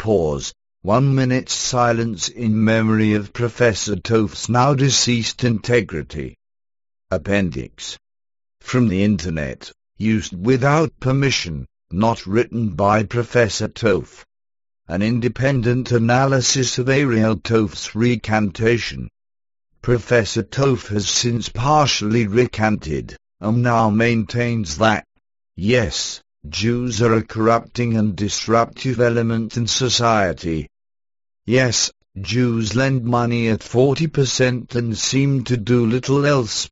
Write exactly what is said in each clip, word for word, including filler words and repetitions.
pause. One minute's silence in memory of Professor Toph's now deceased integrity. Appendix. From the Internet, used without permission, not written by Professor Toph. An independent analysis of Ariel Toph's recantation. Professor Toph has since partially recanted, and now maintains that, yes, Jews are a corrupting and disruptive element in society. Yes, Jews lend money at forty percent and seem to do little else.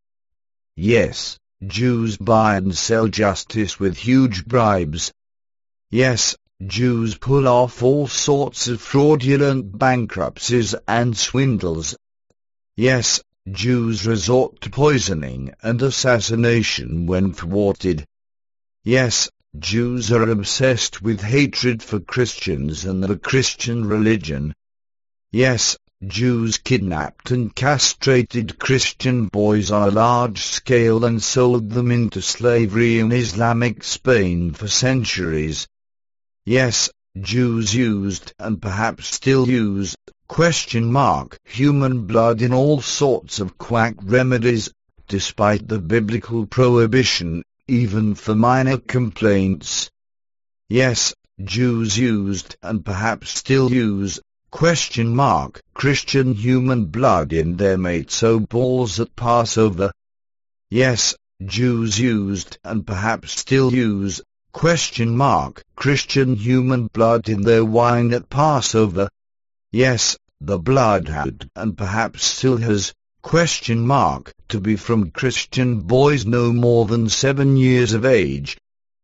Yes, Jews buy and sell justice with huge bribes. Yes, Jews pull off all sorts of fraudulent bankruptcies and swindles. Yes, Jews resort to poisoning and assassination when thwarted. Yes, Jews are obsessed with hatred for Christians and the Christian religion. Yes, Jews kidnapped and castrated Christian boys on a large scale and sold them into slavery in Islamic Spain for centuries. Yes, Jews used, and perhaps still use, question mark, human blood in all sorts of quack remedies, despite the biblical prohibition, even for minor complaints. Yes, Jews used, and perhaps still use, question mark, Christian human blood in their matzo balls at Passover. Yes, Jews used, and perhaps still use, question mark, Christian human blood in their wine at Passover. Yes, the blood had, and perhaps still has, question mark, to be from Christian boys no more than seven years of age.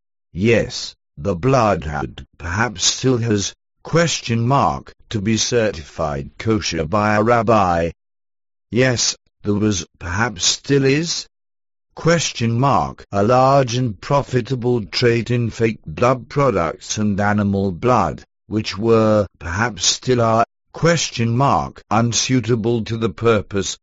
Yes, the blood had, perhaps still has, question mark, to be certified kosher by a rabbi. Yes, there was, perhaps still is, question mark, a large and profitable trade in fake blood products and animal blood, which were, perhaps still are, question mark, unsuitable to the purpose.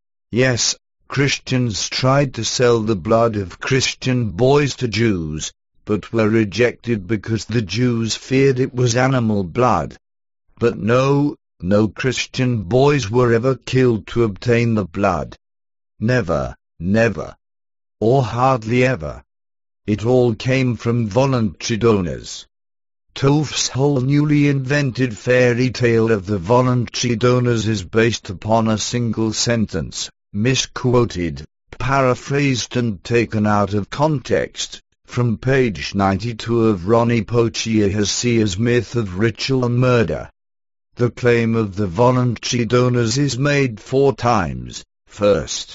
Yes, Christians tried to sell the blood of Christian boys to Jews, but were rejected because the Jews feared it was animal blood. But no, no Christian boys were ever killed to obtain the blood. Never, never. Or hardly ever. It all came from voluntary donors. Toph's whole newly invented fairy tale of the voluntary donors is based upon a single sentence, misquoted, paraphrased and taken out of context, from page ninety-two of Ronnie Pochia Hassia's Myth of Ritual and Murder. The claim of the voluntary donors is made four times. First,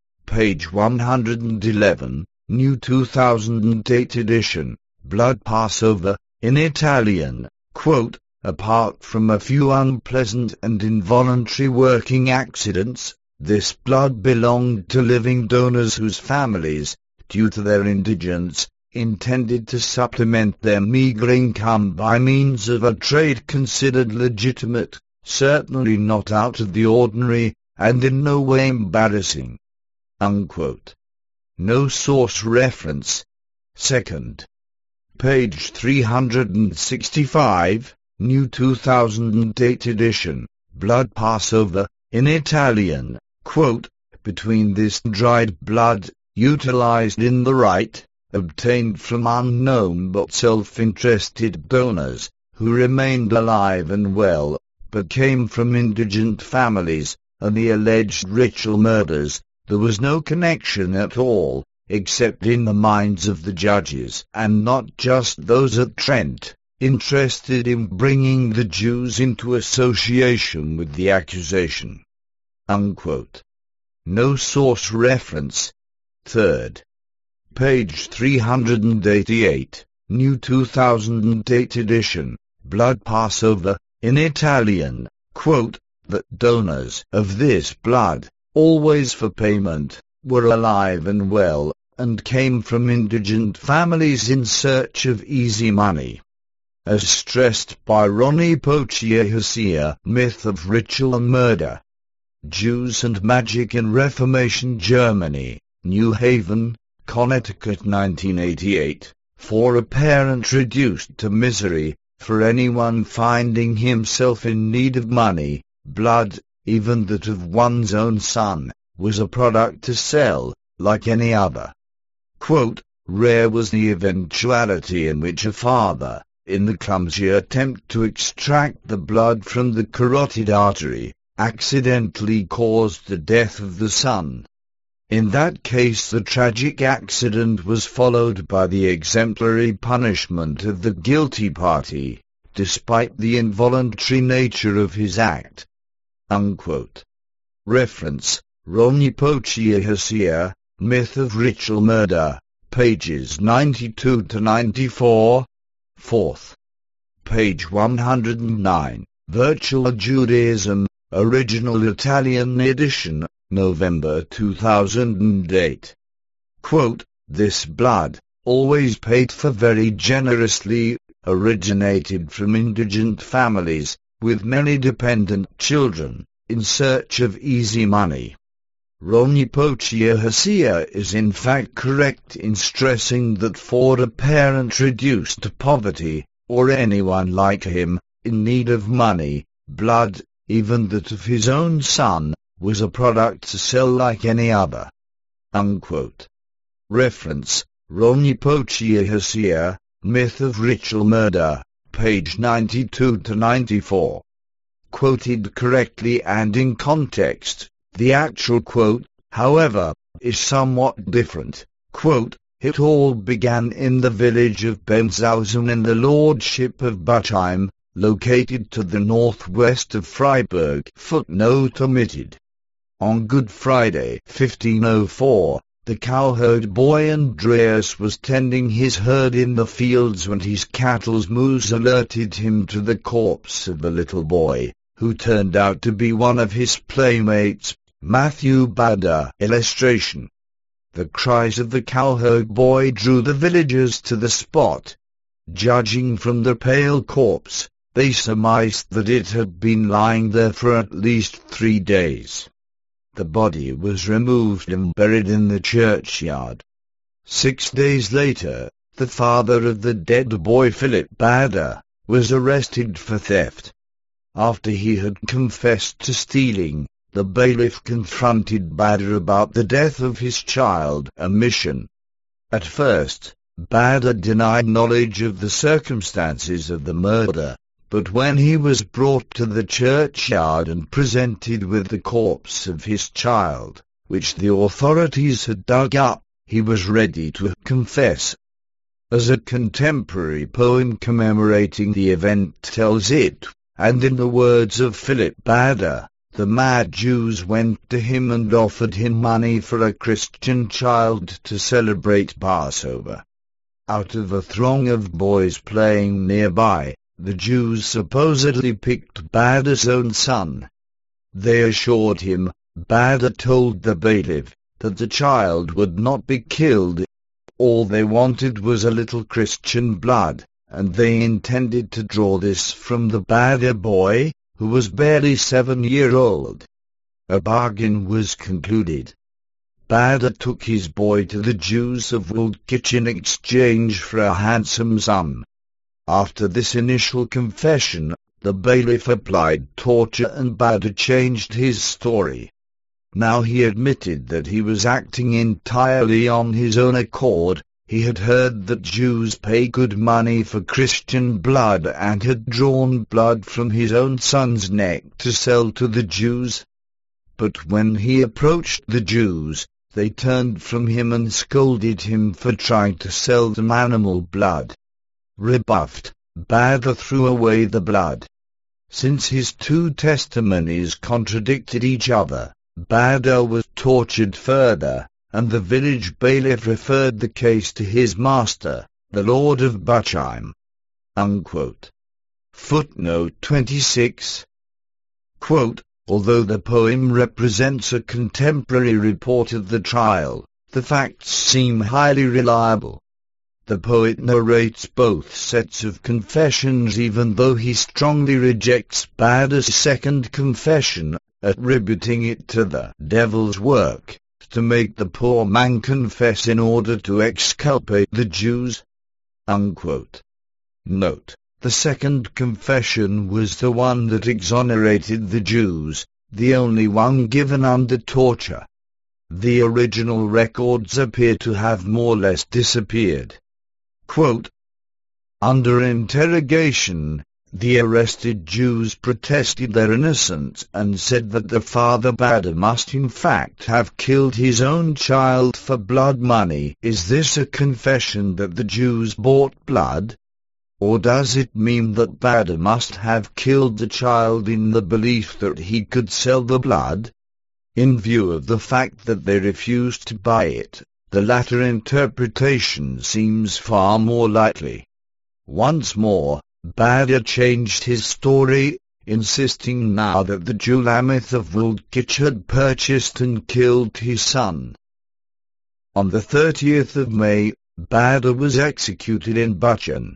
page one hundred eleven, New two thousand eight edition, Blood Passover, in Italian, quote, apart from a few unpleasant and involuntary working accidents, this blood belonged to living donors whose families, due to their indigence, intended to supplement their meager income by means of a trade considered legitimate, certainly not out of the ordinary, and in no way embarrassing. Unquote. No source reference. Second, page three hundred sixty-five, New two thousand eight edition, Blood Passover, in Italian, quote, between this dried blood, utilized in the rite, obtained from unknown but self-interested donors, who remained alive and well, but came from indigent families, and the alleged ritual murders, there was no connection at all, except in the minds of the judges, and not just those at Trent, interested in bringing the Jews into association with the accusation. Unquote. No source reference. Third, page three hundred eighty-eight, New two thousand eight edition, Blood Passover, in Italian, quote, that donors of this blood, always for payment, were alive and well, and came from indigent families in search of easy money. As stressed by Ronnie Pochia Hassia, Myth of Ritual and Murder. Jews and Magic in Reformation Germany, New Haven, Connecticut nineteen eighty-eight, for a parent reduced to misery, for anyone finding himself in need of money, blood, even that of one's own son, was a product to sell, like any other. Quote, rare was the eventuality in which a father, in the clumsy attempt to extract the blood from the carotid artery, accidentally caused the death of the son. In that case the tragic accident was followed by the exemplary punishment of the guilty party, despite the involuntary nature of his act. Unquote. Reference, Ronipochia Hosea, Myth of Ritual Murder, pages ninety-two to ninety-four. Fourth. Page one hundred nine, Virtual Judaism, Original Italian edition, November two thousand eight. Quote, this blood, always paid for very generously, originated from indigent families, with many dependent children, in search of easy money. Ronipochia Hosea is in fact correct in stressing that for a parent reduced to poverty, or anyone like him, in need of money, blood, even that of his own son, was a product to sell like any other. Unquote. Reference, Ronipochia Hosea, Myth of Ritual Murder, page ninety-two to ninety-four. Quoted correctly and in context, the actual quote, however, is somewhat different. Quote, it all began in the village of Benshausen in the lordship of Buchheim, located to the northwest of Freiburg. Footnote omitted. On Good Friday, fifteen oh four, the cowherd boy Andreas was tending his herd in the fields when his cattle's moose alerted him to the corpse of the little boy, who turned out to be one of his playmates, Matthew Bader. Illustration. The cries of the cowherd boy drew the villagers to the spot. Judging from the pale corpse, they surmised that it had been lying there for at least three days. The body was removed and buried in the churchyard. Six days later, the father of the dead boy, Philip Bader, was arrested for theft. After he had confessed to stealing, the bailiff confronted Bader about the death of his child, a mission. At first, Bader denied knowledge of the circumstances of the murder, but when he was brought to the churchyard and presented with the corpse of his child, which the authorities had dug up, he was ready to confess. As a contemporary poem commemorating the event tells it, and in the words of Philip Bader, the mad Jews went to him and offered him money for a Christian child to celebrate Passover. Out of a throng of boys playing nearby, the Jews supposedly picked Bader's own son. They assured him, Bader told the bailiff, that the child would not be killed. All they wanted was a little Christian blood, and they intended to draw this from the Bader boy, who was barely seven years old. A bargain was concluded. Bader took his boy to the Jews of Waldkirch in exchange for a handsome sum. After this initial confession, the bailiff applied torture and Bader changed his story. Now he admitted that he was acting entirely on his own accord. He had heard that Jews pay good money for Christian blood and had drawn blood from his own son's neck to sell to the Jews. But when he approached the Jews, they turned from him and scolded him for trying to sell them animal blood. Rebuffed, Bader threw away the blood. Since his two testimonies contradicted each other, Bader was tortured further, and the village bailiff referred the case to his master, the Lord of Buchheim. Unquote. Footnote twenty-six. Quote, although the poem represents a contemporary report of the trial, the facts seem highly reliable. The poet narrates both sets of confessions even though he strongly rejects Bader's second confession, attributing it to the devil's work, to make the poor man confess in order to exculpate the Jews. Unquote. Note, The second confession was the one that exonerated the Jews, the only one given under torture. The original records appear to have more or less disappeared. Quote, under interrogation, the arrested Jews protested their innocence and said that the father Bader must in fact have killed his own child for blood money. Is this a confession that the Jews bought blood? Or does it mean that Bader must have killed the child in the belief that he could sell the blood? In view of the fact that they refused to buy it, the latter interpretation seems far more likely. Once more, Bader changed his story, insisting now that the Jew Lamith of Woldkirch had purchased and killed his son. On the thirtieth of May, Bader was executed in Buchan.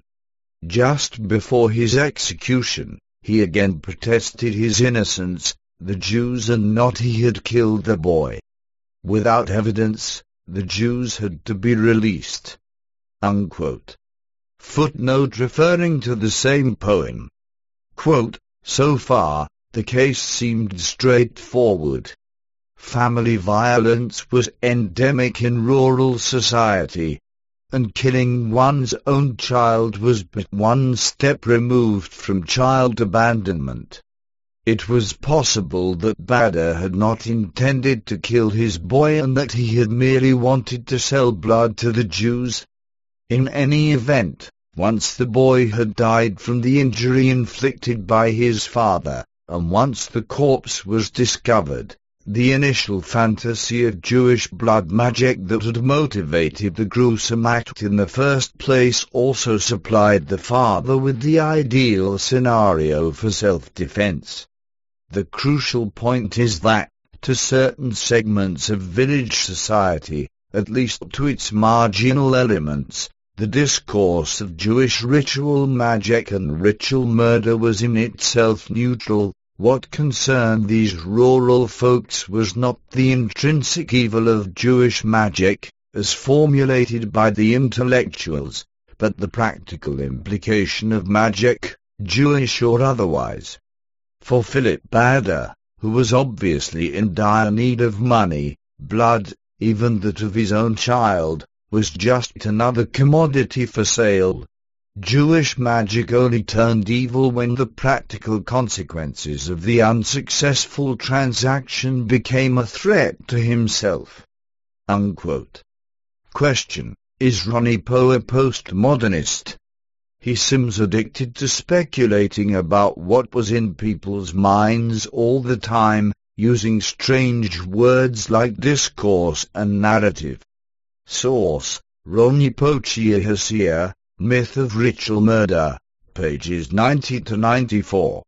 Just before his execution, he again protested his innocence, the Jews and not he had killed the boy. Without evidence, the Jews had to be released. Unquote. Footnote referring to the same poem. Quote, so far, the case seemed straightforward. Family violence was endemic in rural society, and killing one's own child was but one step removed from child abandonment. It was possible that Bader had not intended to kill his boy and that he had merely wanted to sell blood to the Jews. In any event, once the boy had died from the injury inflicted by his father, and once the corpse was discovered, the initial fantasy of Jewish blood magic that had motivated the gruesome act in the first place also supplied the father with the ideal scenario for self-defense. The crucial point is that, to certain segments of village society, at least to its marginal elements, the discourse of Jewish ritual magic and ritual murder was in itself neutral. What concerned these rural folks was not the intrinsic evil of Jewish magic, as formulated by the intellectuals, but the practical implication of magic, Jewish or otherwise. For Philip Bader, who was obviously in dire need of money, blood, even that of his own child, was just another commodity for sale. Jewish magic only turned evil when the practical consequences of the unsuccessful transaction became a threat to himself. Unquote. Question: is Ronnie Poe a postmodernist? He seems addicted to speculating about what was in people's minds all the time, using strange words like discourse and narrative. Source: Ronnie Poe Chiahasia, Myth of Ritual Murder, pages ninety to ninety-four.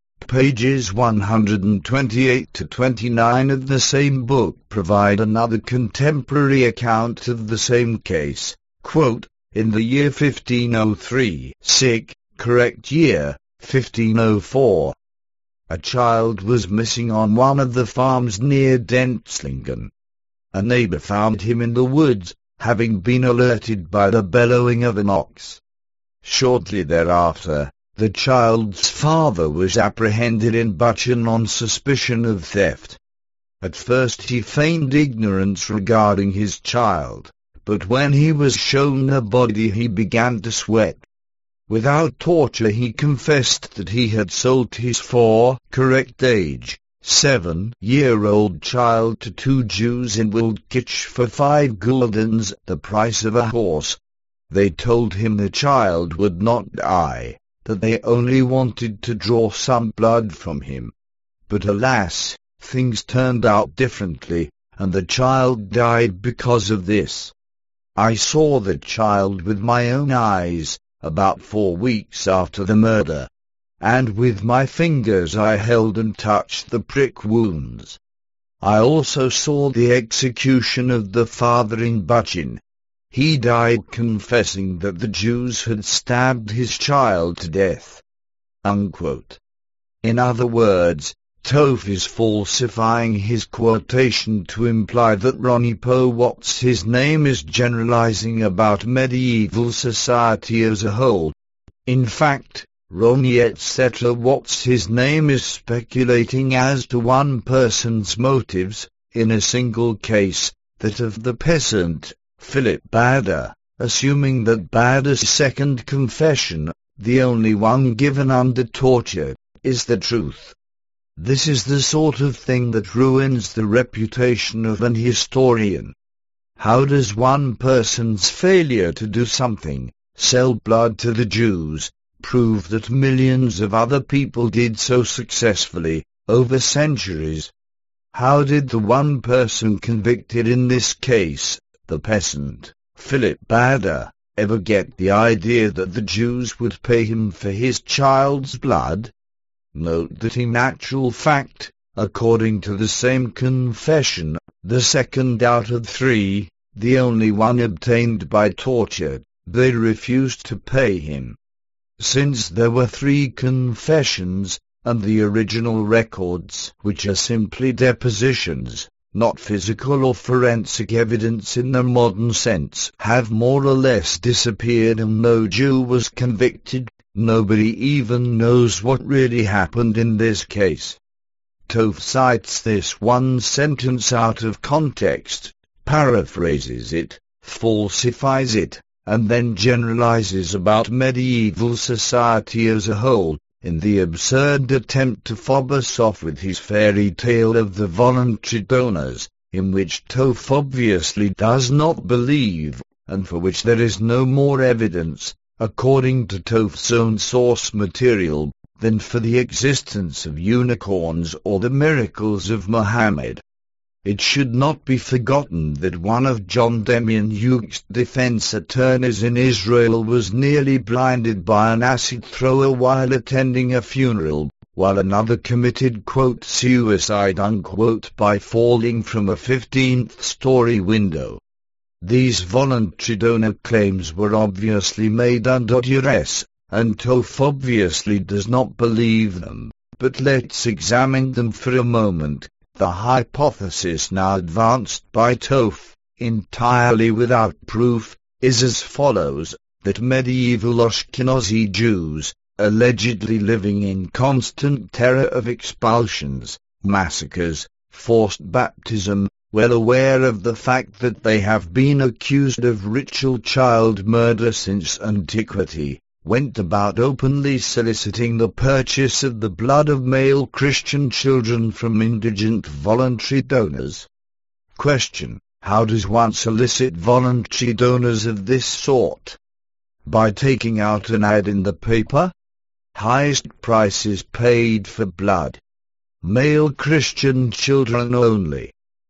Pages one hundred twenty-eight to twenty-nine of the same book provide another contemporary account of the same case. Quote, in the year fifteen oh three, sick, correct year, fifteen oh four, a child was missing on one of the farms near Dentslingen. A neighbor found him in the woods, having been alerted by the bellowing of an ox. Shortly thereafter, the child's father was apprehended in Buchan on suspicion of theft. At first he feigned ignorance regarding his child, but when he was shown the body he began to sweat. Without torture he confessed that he had sold his four, correct age, seven-year-old child to two Jews in Woldkirch for five guldens, the price of a horse. They told him the child would not die, that they only wanted to draw some blood from him. But alas, things turned out differently, and the child died because of this. I saw the child with my own eyes, about four weeks after the murder, and with my fingers I held and touched the prick wounds. I also saw the execution of the father in Buchan. He died confessing that the Jews had stabbed his child to death. Unquote. In other words, Toph is falsifying his quotation to imply that Ronnie Poe what's his name is generalizing about medieval society as a whole. In fact, Ronnie et cetera what's his name is speculating as to one person's motives, in a single case, that of the peasant, Philip Bader, assuming that Bader's second confession, the only one given under torture, is the truth. This is the sort of thing that ruins the reputation of an historian. How does one person's failure to do something, sell blood to the Jews, prove that millions of other people did so successfully, over centuries? How did the one person convicted in this case, the peasant, Philip Bader, ever get the idea that the Jews would pay him for his child's blood? Note that in actual fact, according to the same confession, the second out of three, the only one obtained by torture, they refused to pay him. Since there were three confessions, and the original records, which are simply depositions, not physical or forensic evidence in the modern sense, have more or less disappeared and no Jew was convicted, nobody even knows what really happened in this case. Toph cites this one sentence out of context, paraphrases it, falsifies it, and then generalizes about medieval society as a whole, in the absurd attempt to fob us off with his fairy tale of the voluntary donors, in which Toph obviously does not believe, and for which there is no more evidence, according to Toph's own source material, than for the existence of unicorns or the miracles of Muhammad. It should not be forgotten that one of John Demjanjuk's defense attorneys in Israel was nearly blinded by an acid thrower while attending a funeral, while another committed quote, suicide unquote, by falling from a fifteenth-story window. These voluntary donor claims were obviously made under duress, and Toph obviously does not believe them, but let's examine them for a moment. The hypothesis now advanced by Toph, entirely without proof, is as follows, that medieval Ashkenazi Jews, allegedly living in constant terror of expulsions, massacres, forced baptism, well aware of the fact that they have been accused of ritual child murder since antiquity, went about openly soliciting the purchase of the blood of male Christian children from indigent voluntary donors. Question: how does one solicit voluntary donors of this sort? By taking out an ad in the paper? Highest prices paid for blood. Male Christian children only.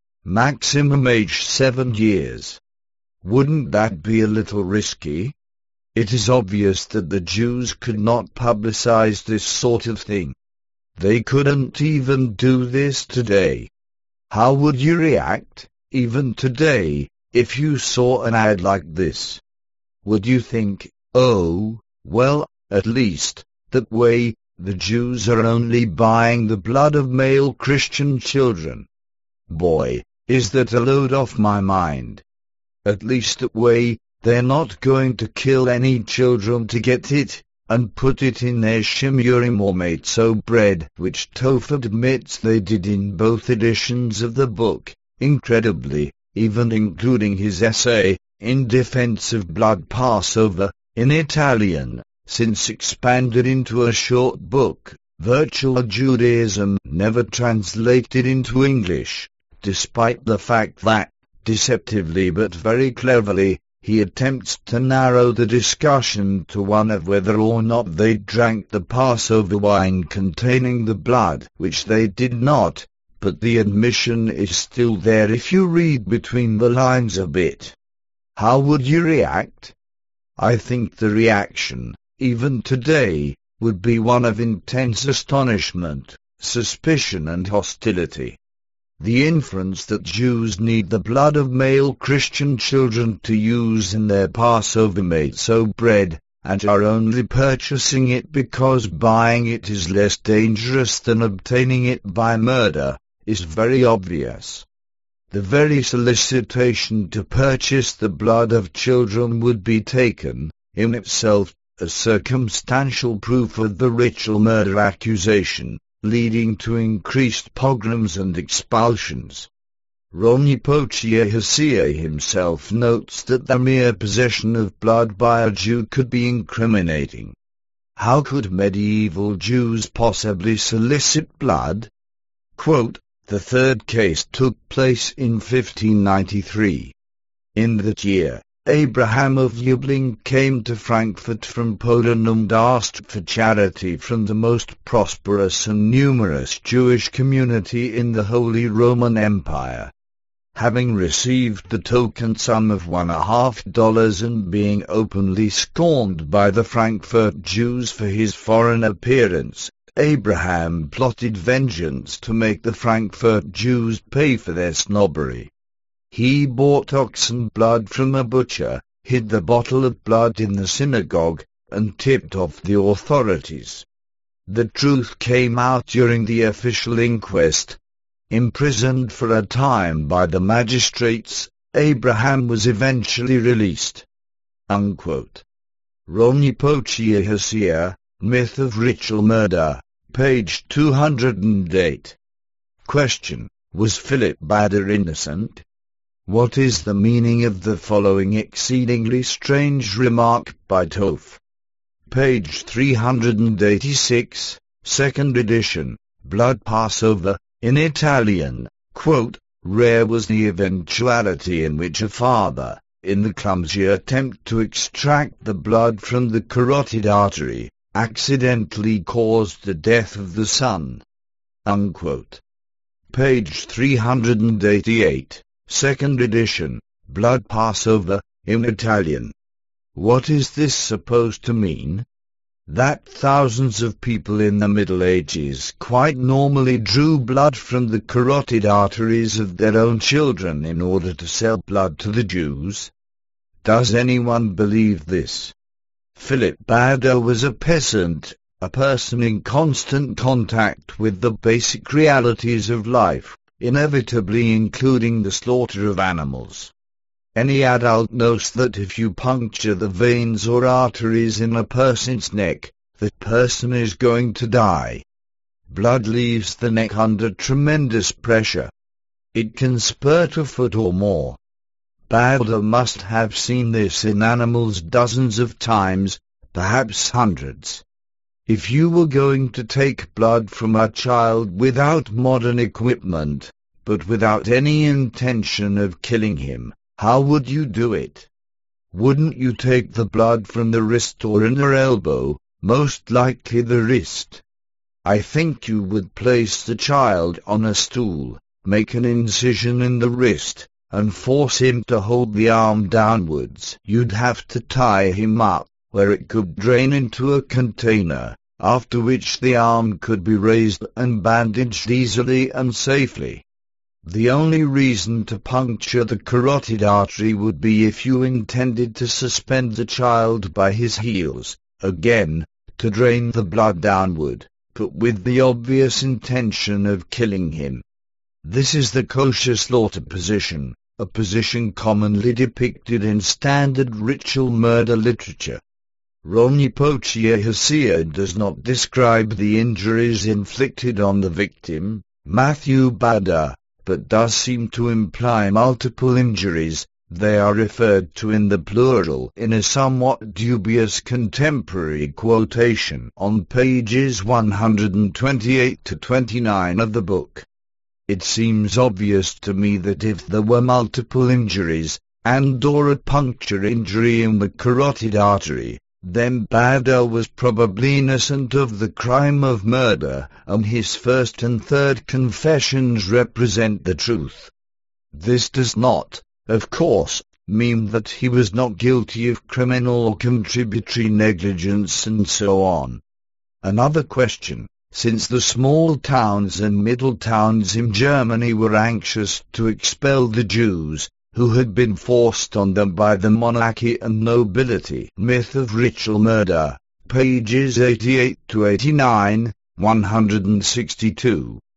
Maximum age seven years. Wouldn't that be a little risky? It is obvious that the Jews could not publicize this sort of thing. They couldn't even do this today. How would you react, even today, if you saw an ad like this? Would you think, oh, well, at least, that way, the Jews are only buying the blood of male Christian children? Boy, is that a load off my mind. At least that way, they're not going to kill any children to get it, and put it in their shimurim or matzo bread, which Toph admits they did in both editions of the book, incredibly, even including his essay, In Defense of Blood Passover, in Italian, since expanded into a short book, Virtual Judaism never translated into English, despite the fact that, deceptively but very cleverly, he attempts to narrow the discussion to one of whether or not they drank the Passover wine containing the blood, which they did not, but the admission is still there if you read between the lines a bit. How would you react? I think the reaction, even today, would be one of intense astonishment, suspicion and hostility. The inference that Jews need the blood of male Christian children to use in their Passover matzo bread, and are only purchasing it because buying it is less dangerous than obtaining it by murder, is very obvious. The very solicitation to purchase the blood of children would be taken, in itself, as circumstantial proof of the ritual murder accusation, leading to increased pogroms and expulsions. Ronyipochi Hsieh himself notes that the mere possession of blood by a Jew could be incriminating. How could medieval Jews possibly solicit blood? Quote, the third case took place in fifteen ninety-three. In that year, Abraham of Yubling came to Frankfurt from Poland and asked for charity from the most prosperous and numerous Jewish community in the Holy Roman Empire. Having received the token sum of one and a half dollars and being openly scorned by the Frankfurt Jews for his foreign appearance, Abraham plotted vengeance to make the Frankfurt Jews pay for their snobbery. He bought oxen blood from a butcher, hid the bottle of blood in the synagogue, and tipped off the authorities. The truth came out during the official inquest. Imprisoned for a time by the magistrates, Abraham was eventually released. Unquote. Ronyipochi Hsieh, Myth of Ritual Murder, page two hundred eight. Question: was Philip Bader innocent? What is the meaning of the following exceedingly strange remark by Toph? Page three hundred eighty-six, second edition, Blood Passover. In Italian, quote, rare was the eventuality in which a father, in the clumsy attempt to extract the blood from the carotid artery, accidentally caused the death of the son. Unquote. Page three hundred eighty-eight, second edition, Blood Passover, in Italian. What is this supposed to mean? That thousands of people in the Middle Ages quite normally drew blood from the carotid arteries of their own children in order to sell blood to the Jews? Does anyone believe this? Philip Bader was a peasant, a person in constant contact with the basic realities of life, inevitably including the slaughter of animals. Any adult knows that if you puncture the veins or arteries in a person's neck, that person is going to die. Blood leaves the neck under tremendous pressure. It can spurt a foot or more. Bader must have seen this in animals dozens of times, perhaps hundreds. If you were going to take blood from a child without modern equipment, but without any intention of killing him, how would you do it? Wouldn't you take the blood from the wrist or inner elbow, most likely the wrist? I think you would place the child on a stool, make an incision in the wrist, and force him to hold the arm downwards. You'd have to tie him up, where it could drain into a container, after which the arm could be raised and bandaged easily and safely. The only reason to puncture the carotid artery would be if you intended to suspend the child by his heels, again, to drain the blood downward, but with the obvious intention of killing him. This is the kosher slaughter position, a position commonly depicted in standard ritual murder literature. Ronyipochi Hsieh does not describe the injuries inflicted on the victim, Matthew Bader, but does seem to imply multiple injuries. They are referred to in the plural in a somewhat dubious contemporary quotation on pages one hundred twenty-eight to twenty-nine of the book. It seems obvious to me that if there were multiple injuries, and or a puncture injury in the carotid artery, then Bader was probably innocent of the crime of murder, and his first and third confessions represent the truth. This does not, of course, mean that he was not guilty of criminal or contributory negligence and so on. Another question: since the small towns and middle towns in Germany were anxious to expel the Jews, who had been forced on them by the monarchy and nobility. Myth of Ritual Murder, pages eighty-eight to eighty-nine, one hundred sixty-two.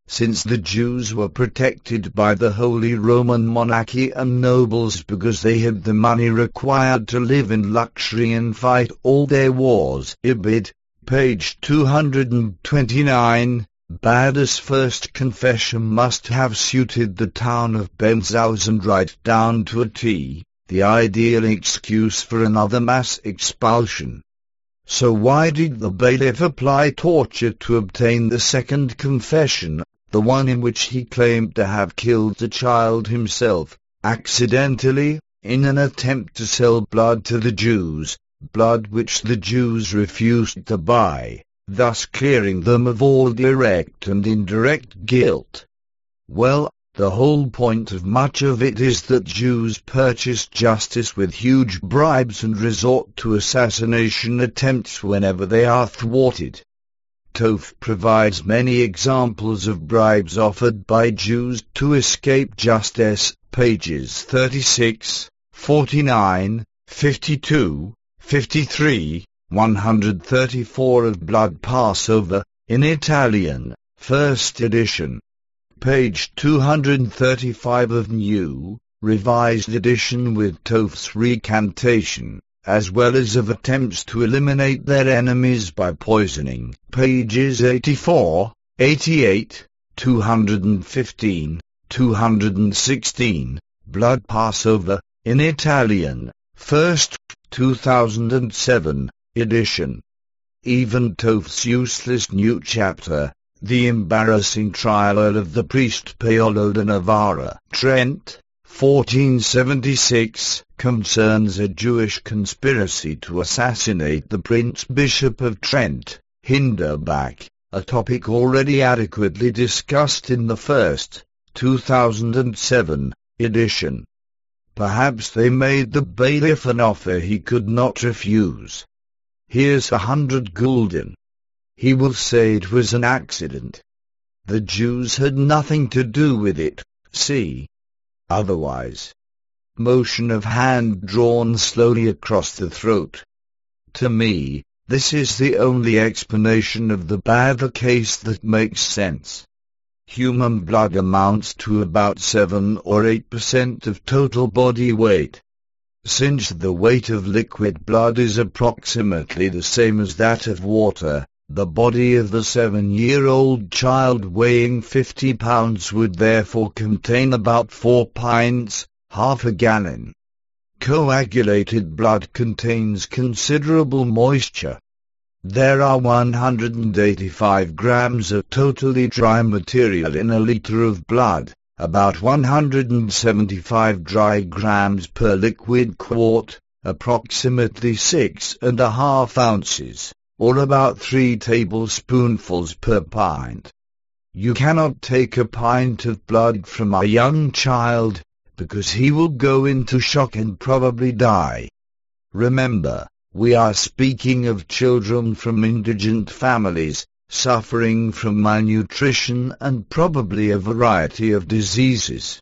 since the Jews were protected by the Holy Roman monarchy and nobles because they had the money required to live in luxury and fight all their wars. Ibid, page two hundred twenty-nine. Bada's first confession must have suited the town of Benzhausen right down to a T, the ideal excuse for another mass expulsion. So why did the bailiff apply torture to obtain the second confession, the one in which he claimed to have killed the child himself, accidentally, in an attempt to sell blood to the Jews, blood which the Jews refused to buy, thus clearing them of all direct and indirect guilt? Well, the whole point of much of it is that Jews purchase justice with huge bribes and resort to assassination attempts whenever they are thwarted. Toph provides many examples of bribes offered by Jews to escape justice, pages thirty-six, forty-nine, fifty-two, fifty-three, one hundred thirty-four of Blood Passover, in Italian, first edition. Page two hundred thirty-five of New, revised edition with Toph's recantation, as well as of attempts to eliminate their enemies by poisoning. Pages eighty-four, eighty-eight, two hundred fifteen, two hundred sixteen, Blood Passover, in Italian, first, two thousand seven, edition. Even Toph's useless new chapter, The Embarrassing Trial of the Priest Paolo da Navarra, Trent, fourteen seventy-six, concerns a Jewish conspiracy to assassinate the Prince Bishop of Trent, Hinderbach, a topic already adequately discussed in the first, two thousand seven, edition. Perhaps they made the bailiff an offer he could not refuse. Here's a hundred gulden. He will say it was an accident. The Jews had nothing to do with it, see. Otherwise. Motion of hand drawn slowly across the throat. To me, this is the only explanation of the Bada case that makes sense. Human blood amounts to about seven or eight percent of total body weight. Since the weight of liquid blood is approximately the same as that of water, the body of the seven-year-old child weighing fifty pounds would therefore contain about four pints, half a gallon. Coagulated blood contains considerable moisture. There are one hundred eighty-five grams of totally dry material in a liter of blood, about one hundred seventy-five dry grams per liquid quart, approximately six and a half ounces, or about three tablespoonfuls per pint. You cannot take a pint of blood from a young child, because he will go into shock and probably die. Remember, we are speaking of children from indigent families, suffering from malnutrition and probably a variety of diseases.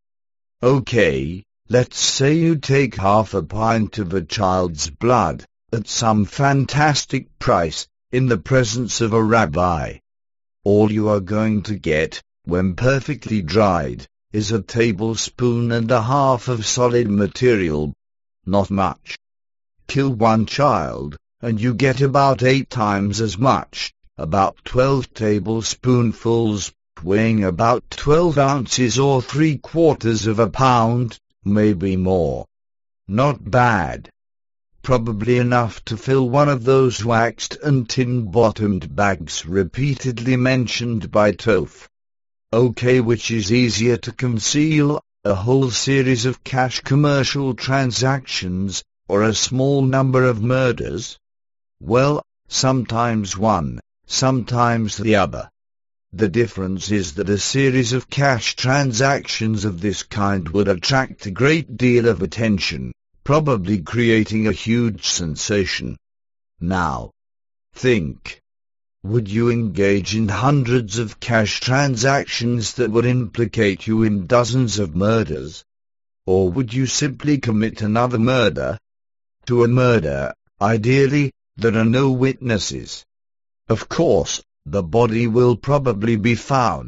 Okay, let's say you take half a pint of a child's blood, at some fantastic price, in the presence of a rabbi. All you are going to get, when perfectly dried, is a tablespoon and a half of solid material. Not much. Kill one child, and you get about eight times as much, about twelve tablespoonfuls, weighing about twelve ounces or three quarters of a pound, maybe more. Not bad. Probably enough to fill one of those waxed and tin-bottomed bags repeatedly mentioned by Toph. Okay, which is easier to conceal, a whole series of cash commercial transactions, or a small number of murders? Well, sometimes one, sometimes the other. The difference is that a series of cash transactions of this kind would attract a great deal of attention, probably creating a huge sensation. Now, think. Would you engage in hundreds of cash transactions that would implicate you in dozens of murders? Or would you simply commit another murder? To a murder, ideally, there are no witnesses. Of course, the body will probably be found,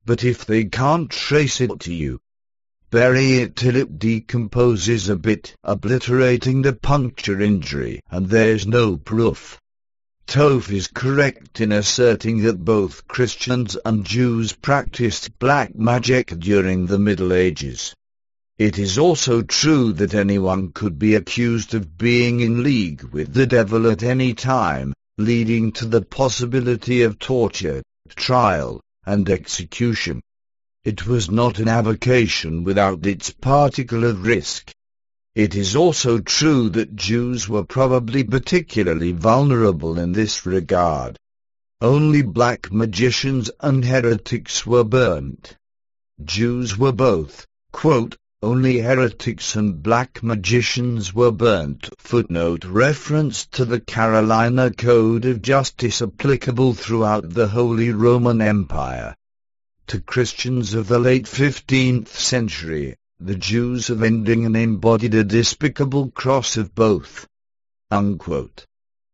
but if they can't trace it to you, bury it till it decomposes a bit, obliterating the puncture injury, and there's no proof. Toph is correct in asserting that both Christians and Jews practiced black magic during the Middle Ages. It is also true that anyone could be accused of being in league with the devil at any time, leading to the possibility of torture, trial, and execution. It was not an avocation without its particle of risk. It is also true that Jews were probably particularly vulnerable in this regard. Only black magicians and heretics were burnt. Jews were both, quote, only heretics and black magicians were burnt. Footnote reference to the Carolina Code of Justice applicable throughout the Holy Roman Empire. To Christians of the late fifteenth century, the Jews of Endingen embodied a despicable cross of both. Unquote.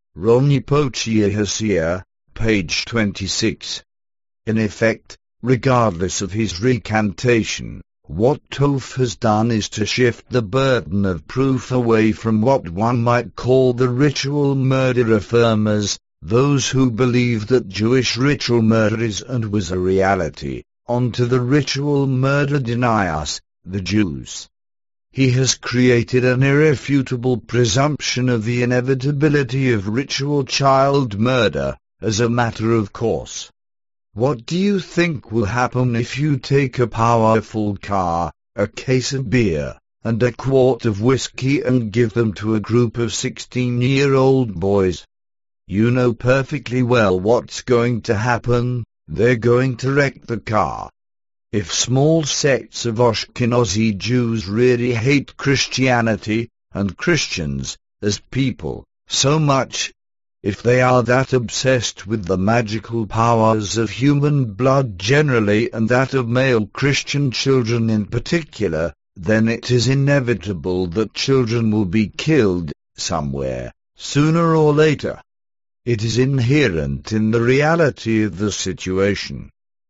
Ronipochia Hosea, page twenty-six. In effect, regardless of his recantation, what Toph has done is to shift the burden of proof away from what one might call the ritual murder affirmers, those who believe that Jewish ritual murder is and was a reality, onto the ritual murder deniers, the Jews. He has created an irrefutable presumption of the inevitability of ritual child murder, as a matter of course. What do you think will happen if you take a powerful car, a case of beer, and a quart of whiskey and give them to a group of sixteen-year-old boys? You know perfectly well what's going to happen. They're going to wreck the car. If small sects of Ashkenazi Jews really hate Christianity, and Christians, as people, so much, if they are that obsessed with the magical powers of human blood generally and that of male Christian children in particular, then it is inevitable that children will be killed, somewhere, sooner or later. It is inherent in the reality of the situation.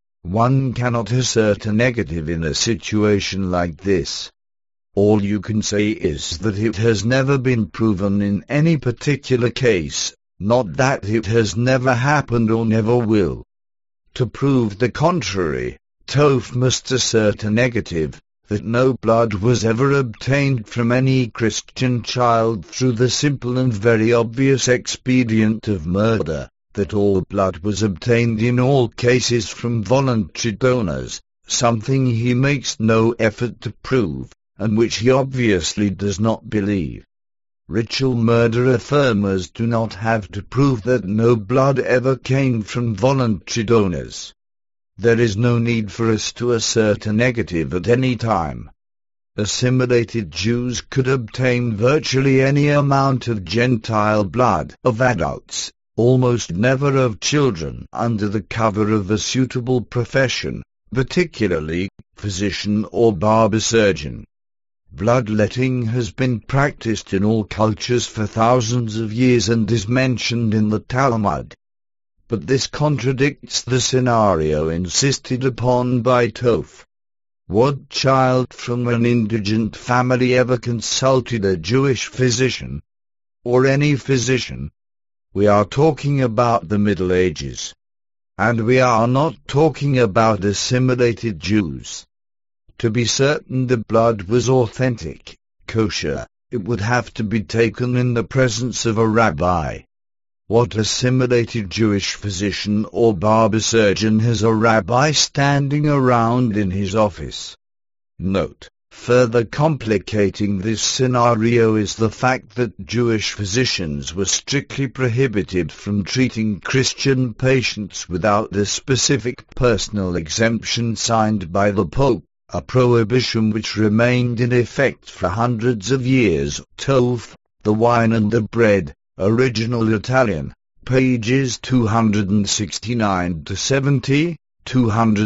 One cannot assert a negative in a situation like this. All you can say is that it has never been proven in any particular case, not that it has never happened or never will. To prove the contrary, Toph must assert a negative, that no blood was ever obtained from any Christian child through the simple and very obvious expedient of murder, that all blood was obtained in all cases from voluntary donors, something he makes no effort to prove, and which he obviously does not believe. Ritual murder affirmers do not have to prove that no blood ever came from voluntary donors. There is no need for us to assert a negative at any time. Assimilated Jews could obtain virtually any amount of Gentile blood of adults, almost never of children, under the cover of a suitable profession, particularly physician or barber surgeon. Bloodletting has been practiced in all cultures for thousands of years and is mentioned in the Talmud. But this contradicts the scenario insisted upon by Toph. What child from an indigent family ever consulted a Jewish physician? Or any physician? We are talking about the Middle Ages. And we are not talking about assimilated Jews. To be certain the blood was authentic, kosher, it would have to be taken in the presence of a rabbi. What assimilated Jewish physician or barber surgeon has a rabbi standing around in his office? Note: further complicating this scenario is the fact that Jewish physicians were strictly prohibited from treating Christian patients without the specific personal exemption signed by the Pope, a prohibition which remained in effect for hundreds of years. Toph, The Wine and the Bread, Original Italian, pages two sixty-nine to seventy, two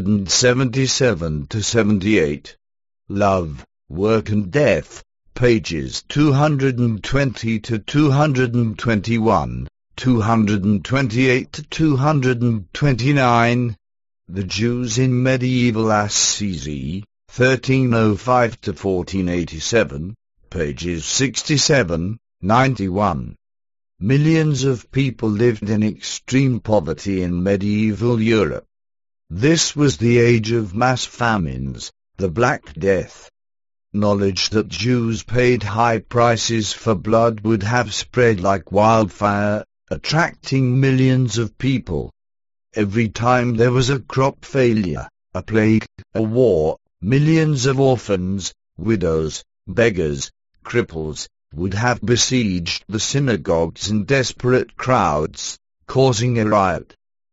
seventy-seven to seventy-eight. Love, Work and Death, pages two twenty to two twenty-one, two twenty-eight to two twenty-nine. The Jews in medieval Assisi, thirteen oh five to fourteen eighty-seven, pages sixty-seven, ninety-one. Millions of people lived in extreme poverty in medieval Europe. This was the age of mass famines, the Black Death. Knowledge that Jews paid high prices for blood would have spread like wildfire, attracting millions of people. Every time there was a crop failure, a plague, a war, millions of orphans, widows, beggars, cripples, would have besieged the synagogues in desperate crowds, causing a riot.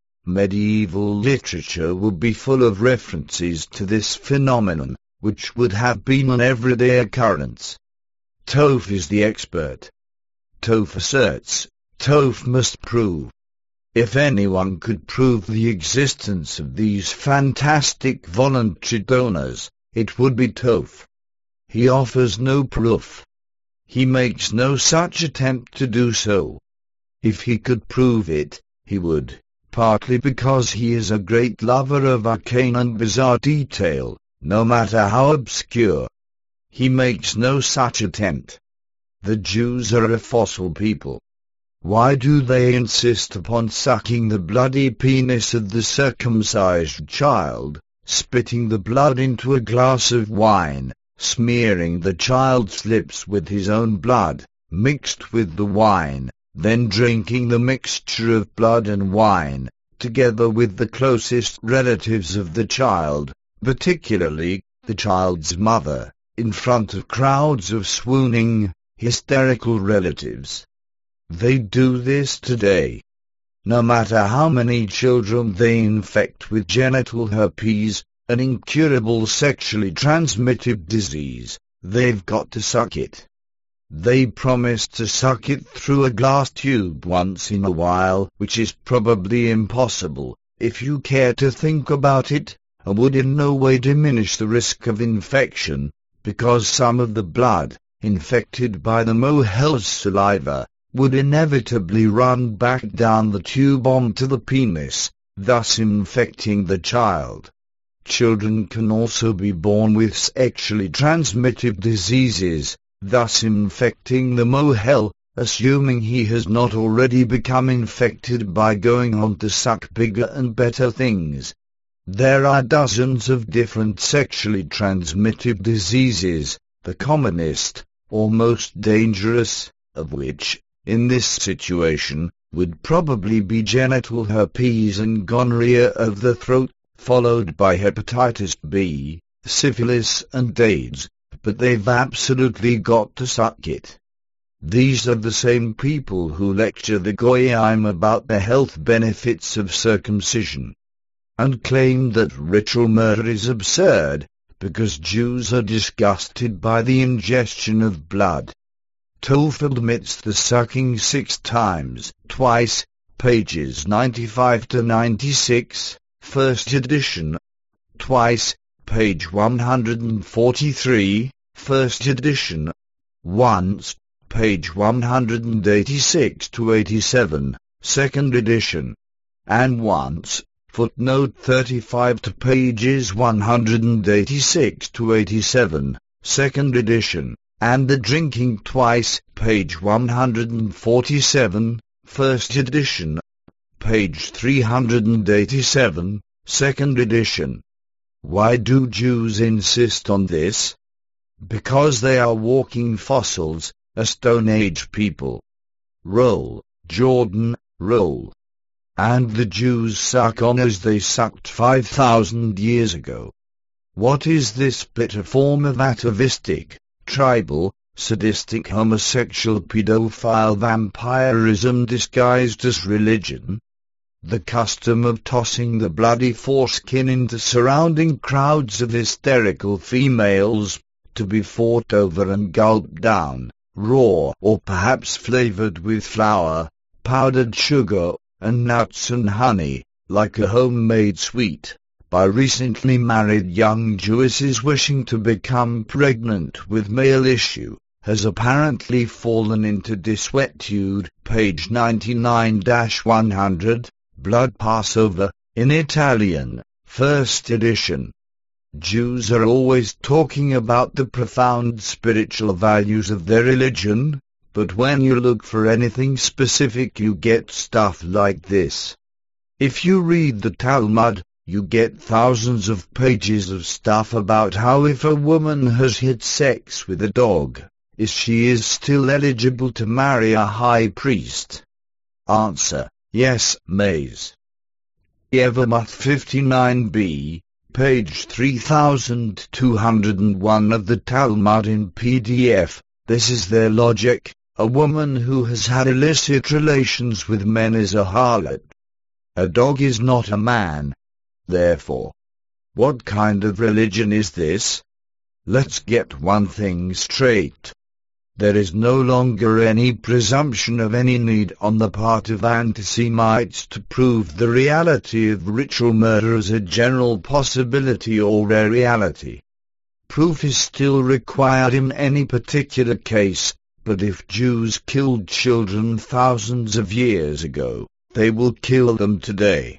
Medieval literature would be full of references to this phenomenon, which would have been an everyday occurrence. Toph is the expert. Toph asserts, Toph must prove. If anyone could prove the existence of these fantastic voluntary donors, it would be Toph. He offers no proof. He makes no such attempt to do so. If he could prove it, he would, partly because he is a great lover of arcane and bizarre detail, no matter how obscure. He makes no such attempt. The Jews are a fossil people. Why do they insist upon sucking the bloody penis of the circumcised child, spitting the blood into a glass of wine, smearing the child's lips with his own blood, mixed with the wine, then drinking the mixture of blood and wine, together with the closest relatives of the child, particularly the child's mother, in front of crowds of swooning, hysterical relatives? They do this today. No matter how many children they infect with genital herpes, an incurable sexually transmitted disease, they've got to suck it. They promise to suck it through a glass tube once in a while, which is probably impossible, if you care to think about it, and would in no way diminish the risk of infection, because some of the blood, infected by the mohel's saliva, would inevitably run back down the tube onto the penis, thus infecting the child. Children can also be born with sexually transmitted diseases, thus infecting the mohel, assuming he has not already become infected by going on to suck bigger and better things. There are dozens of different sexually transmitted diseases, the commonest, or most dangerous, of which, in this situation, would probably be genital herpes and gonorrhea of the throat, followed by hepatitis B, syphilis and AIDS, but they've absolutely got to suck it. These are the same people who lecture the Goyim about the health benefits of circumcision, and claim that ritual murder is absurd, because Jews are disgusted by the ingestion of blood. Toph admits the sucking six times, twice, pages ninety-five to ninety-six, first edition, twice, page one hundred forty-three, first edition, once, page one hundred eighty-six to eighty-seven, second edition, and once, footnote thirty-five to pages one hundred eighty-six to eighty-seven, second edition, and the drinking twice, page one hundred forty-seven, first edition, page three hundred eighty-seven, second edition. Why do Jews insist on this? Because they are walking fossils, a Stone Age people. Roll, Jordan, roll. And the Jews suck on as they sucked five thousand years ago. What is this bitter form of atavistic, tribal, sadistic homosexual pedophile vampirism disguised as religion? The custom of tossing the bloody foreskin into surrounding crowds of hysterical females, to be fought over and gulped down, raw or perhaps flavored with flour, powdered sugar, and nuts and honey, like a homemade sweet, by recently married young Jewesses wishing to become pregnant with male issue, has apparently fallen into desuetude, page ninety-nine to one hundred, blood Passover, in Italian, First edition. Jews are always talking about the profound spiritual values of their religion, but when you look for anything specific you get stuff like this. If you read the Talmud, you get thousands of pages of stuff about how if a woman has had sex with a dog, is she is still eligible to marry a high priest? Answer: yes, Mays. Yevamot fifty-nine b, page three thousand two hundred one of the Talmud in P D F. This is their logic: a woman who has had illicit relations with men is a harlot. A dog is not a man. Therefore, what kind of religion is this? Let's get one thing straight. There is no longer any presumption of any need on the part of anti-Semites to prove the reality of ritual murder as a general possibility or a reality. Proof is still required in any particular case, but if Jews killed children thousands of years ago, they will kill them today.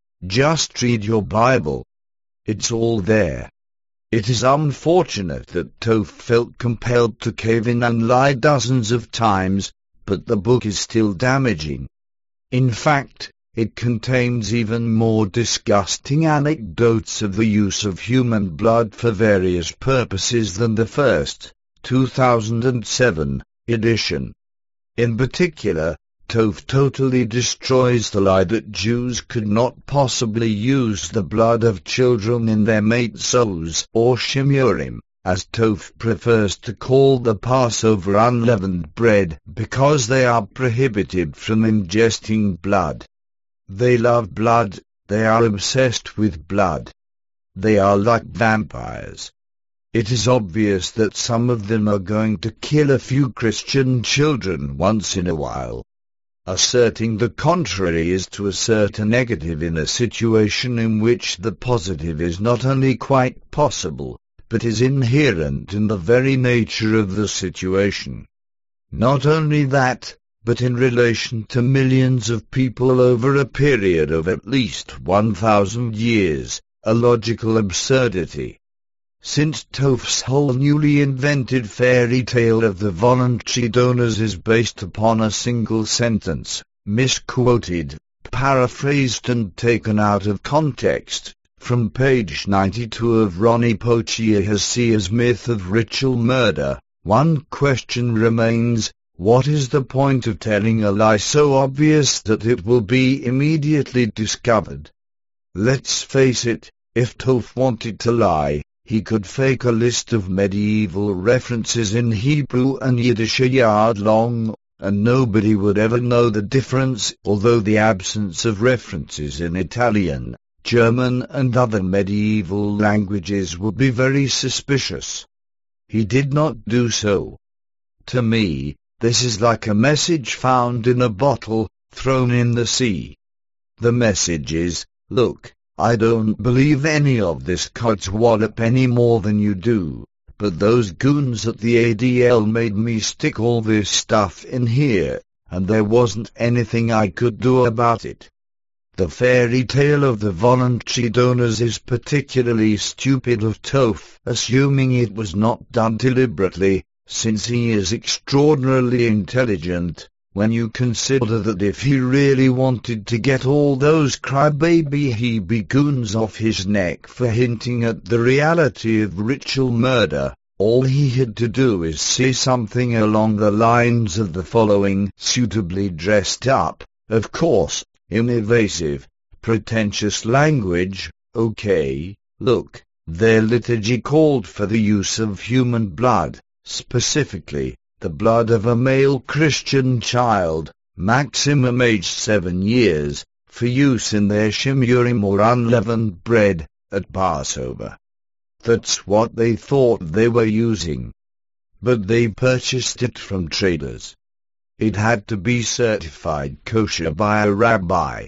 Just read your Bible. It's all there. It is unfortunate that Toph felt compelled to cave in and lie dozens of times, but the book is still damaging. In fact, it contains even more disgusting anecdotes of the use of human blood for various purposes than the first, two thousand seven, edition. In particular, Toph totally destroys the lie that Jews could not possibly use the blood of children in their matzos or shimurim, as Toph prefers to call the Passover unleavened bread, because they are prohibited from ingesting blood. They love blood, they are obsessed with blood. They are like vampires. It is obvious that some of them are going to kill a few Christian children once in a while. Asserting the contrary is to assert a negative in a situation in which the positive is not only quite possible, but is inherent in the very nature of the situation. Not only that, but in relation to millions of people over a period of at least one thousand years, a logical absurdity. Since Toph's whole newly invented fairy tale of the voluntary donors is based upon a single sentence, misquoted, paraphrased and taken out of context, from page ninety-two of Ronnie Pochier's myth of ritual murder, one question remains: what is the point of telling a lie so obvious that it will be immediately discovered? Let's face it, if Toph wanted to lie, he could fake a list of medieval references in Hebrew and Yiddish a yard long, and nobody would ever know the difference, although the absence of references in Italian, German and other medieval languages would be very suspicious. He did not do so. To me, this is like a message found in a bottle, thrown in the sea. The message is, look, I don't believe any of this codswallop any more than you do, but those goons at the A D L made me stick all this stuff in here, and there wasn't anything I could do about it. The fairy tale of the voluntary donors is particularly stupid of Toph, assuming it was not done deliberately, since he is extraordinarily intelligent, when you consider that if he really wanted to get all those crybaby Hebe goons off his neck for hinting at the reality of ritual murder, all he had to do is say something along the lines of the following: suitably dressed up, of course, in evasive, pretentious language. Okay, look, their liturgy called for the use of human blood, specifically the blood of a male Christian child, maximum age seven years, for use in their shimurim or unleavened bread, at Passover. That's what they thought they were using. But they purchased it from traders. It had to be certified kosher by a rabbi.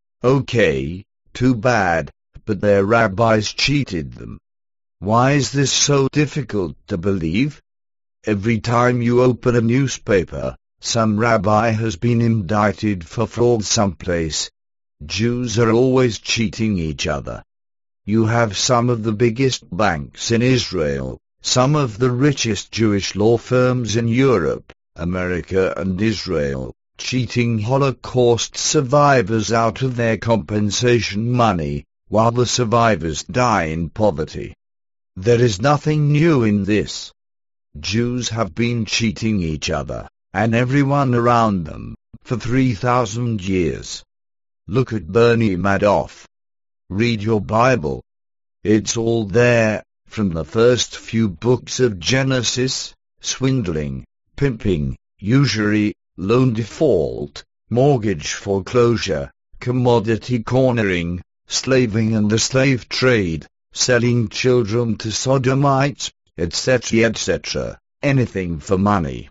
Okay, too bad, but their rabbis cheated them. Why is this so difficult to believe? Every time you open a newspaper, some rabbi has been indicted for fraud someplace. Jews are always cheating each other. You have some of the biggest banks in Israel, some of the richest Jewish law firms in Europe, America and Israel, cheating Holocaust survivors out of their compensation money, while the survivors die in poverty. There is nothing new in this. Jews have been cheating each other, and everyone around them, for three thousand years. Look at Bernie Madoff. Read your Bible. It's all there, from the first few books of Genesis: swindling, pimping, usury, loan default, mortgage foreclosure, commodity cornering, slaving and the slave trade, selling children to sodomites, et cetera et cetera, anything for money.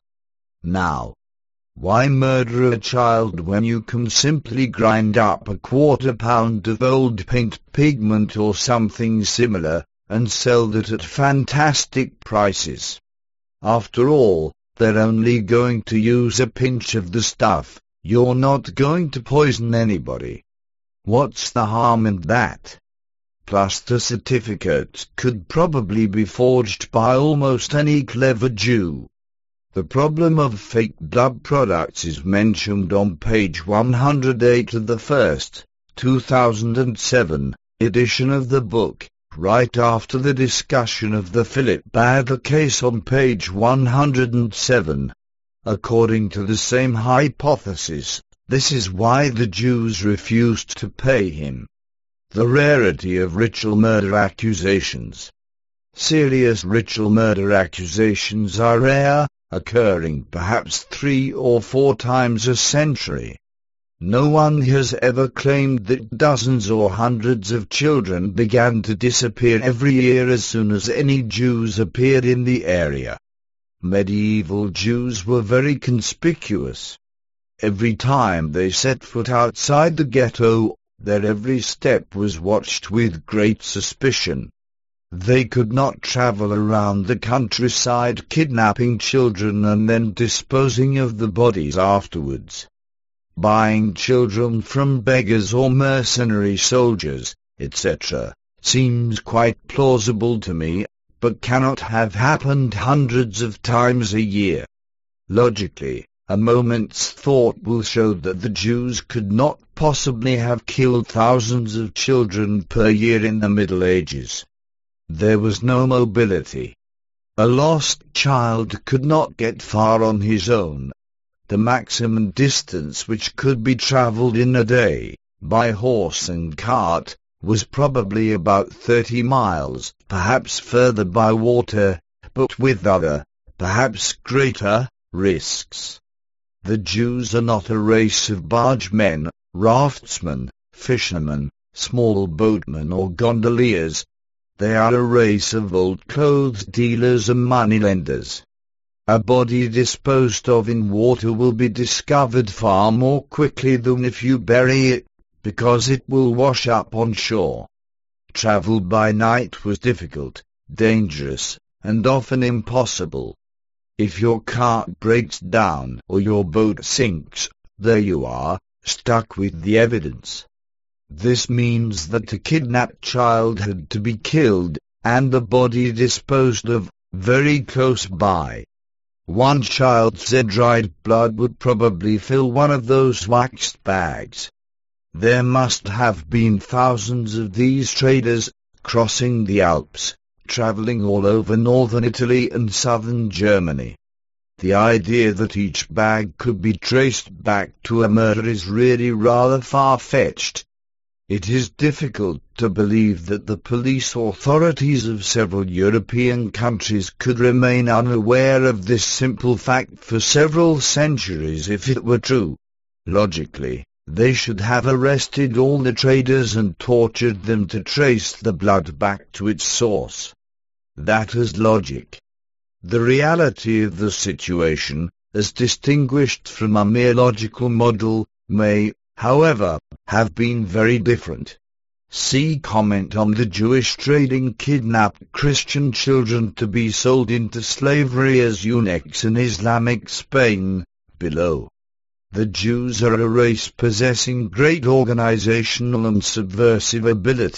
Now, why murder a child when you can simply grind up a quarter pound of old paint pigment or something similar, and sell that at fantastic prices? After all, they're only going to use a pinch of the stuff. You're not going to poison anybody. What's the harm in that? Plus the certificate could probably be forged by almost any clever Jew. The problem of fake blood products is mentioned on page one hundred eight of the first, two thousand seven, edition of the book, right after the discussion of the Philip Badler case on page one hundred seven. According to the same hypothesis, this is why the Jews refused to pay him. The rarity of ritual murder accusations. Serious ritual murder accusations are rare, occurring perhaps three or four times a century. No one has ever claimed that dozens or hundreds of children began to disappear every year as soon as any Jews appeared in the area. Medieval Jews were very conspicuous. Every time they set foot outside the ghetto, their every step was watched with great suspicion. They could not travel around the countryside kidnapping children and then disposing of the bodies afterwards. Buying children from beggars or mercenary soldiers, et cetera, seems quite plausible to me, but cannot have happened hundreds of times a year. Logically, a moment's thought will show that the Jews could not possibly have killed thousands of children per year in the Middle Ages. There was no mobility. A lost child could not get far on his own. The maximum distance which could be travelled in a day, by horse and cart, was probably about thirty miles, perhaps further by water, but with other, perhaps greater, risks. The Jews are not a race of bargemen, raftsmen, fishermen, small boatmen or gondoliers. They are a race of old clothes dealers and moneylenders. A body disposed of in water will be discovered far more quickly than if you bury it, because it will wash up on shore. Travel by night was difficult, dangerous, and often impossible. If your cart breaks down or your boat sinks, there you are, stuck with the evidence. This means that a kidnapped child had to be killed, and the body disposed of, very close by. One child's dried blood would probably fill one of those waxed bags. There must have been thousands of these traders, crossing the Alps, traveling all over northern Italy and southern Germany. The idea that each bag could be traced back to a murder is really rather far-fetched. It is difficult to believe that the police authorities of several European countries could remain unaware of this simple fact for several centuries if it were true. Logically, they should have arrested all the traders and tortured them to trace the blood back to its source. That is logic. The reality of the situation, as distinguished from a mere logical model, may, however, have been very different. See comment on the Jewish trading kidnapped Christian children to be sold into slavery as eunuchs in Islamic Spain, below. The Jews are a race possessing great organizational and subversive ability,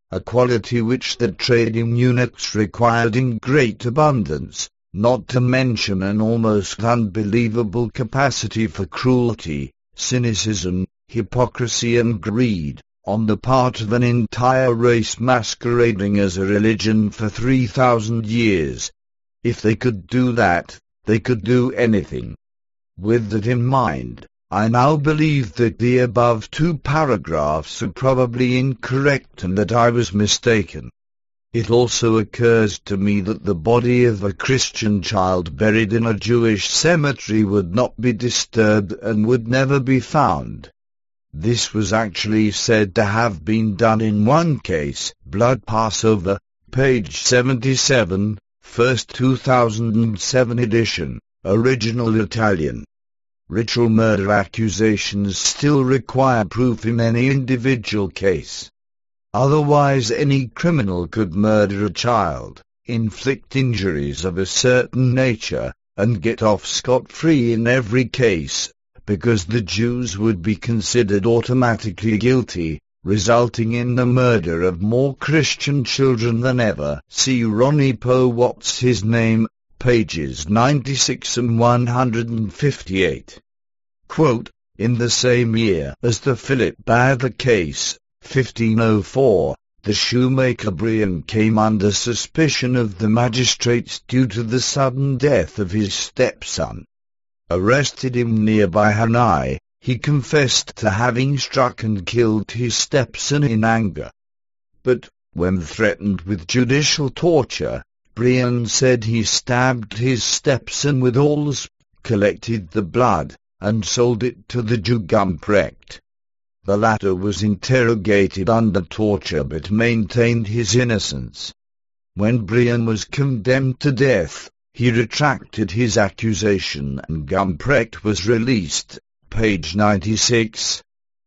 a quality which the trading eunuchs required in great abundance, not to mention an almost unbelievable capacity for cruelty, cynicism, hypocrisy and greed, on the part of an entire race masquerading as a religion for three thousand years. If they could do that, they could do anything. With that in mind, I now believe that the above two paragraphs are probably incorrect and that I was mistaken. It also occurs to me that the body of a Christian child buried in a Jewish cemetery would not be disturbed and would never be found. This was actually said to have been done in one case, Blood Passover, page seventy-seven, first two thousand seven edition, original Italian. Ritual murder accusations still require proof in any individual case. Otherwise any criminal could murder a child, inflict injuries of a certain nature, and get off scot-free in every case, because the Jews would be considered automatically guilty, resulting in the murder of more Christian children than ever. See Ronnie Poe What's His Name, pages ninety-six and one hundred fifty-eight. Quote, in the same year as the Philip Bather case, fifteen oh four, the shoemaker Brian came under suspicion of the magistrates due to the sudden death of his stepson. Arrested in nearby Hanai, he confessed to having struck and killed his stepson in anger. But, when threatened with judicial torture, Brian said he stabbed his stepson with awls, collected the blood, and sold it to the Jew Gumprecht. The latter was interrogated under torture but maintained his innocence. When Brian was condemned to death, he retracted his accusation and Gumprecht was released, page ninety-six.